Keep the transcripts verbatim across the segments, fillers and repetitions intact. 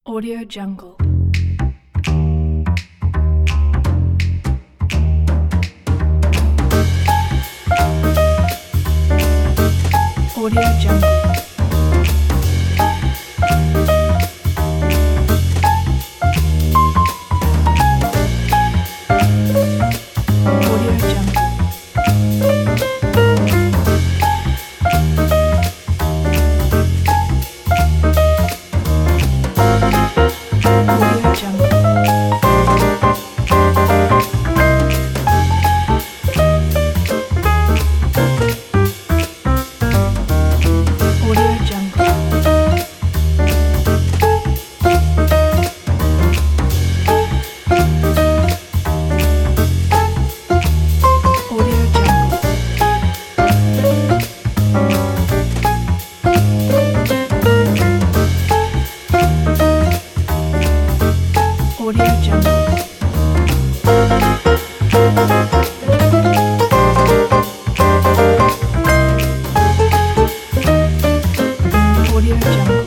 Audio Jungle. Audio Jungle. Audio Jungle. Audio Jungle. Audio Jungle. Audio Jungle. Audio Jungle. Audio Jungle.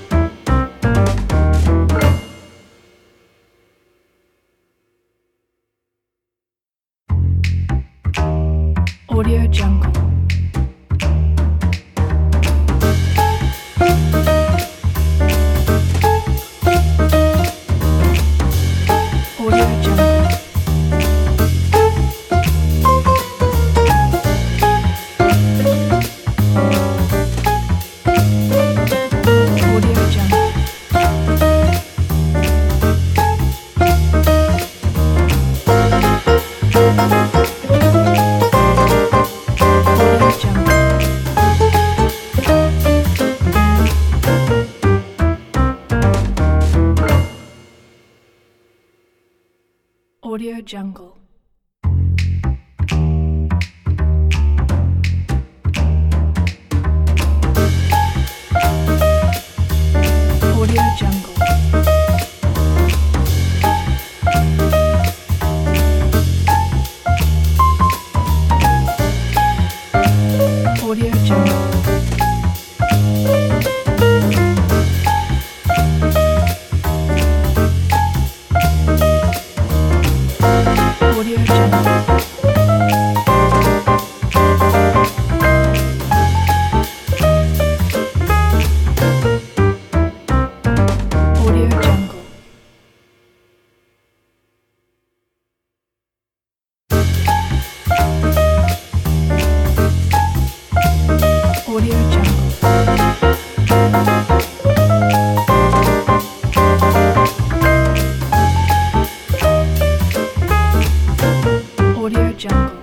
Audio Jungle. Audio Jungle. Audio Jungle. Audio Jungle. Audio Jungle. Audio Jungle. Audio Jungle. Audio Jungle. Audio Jungle. Audio Jungle. Audio Jungle.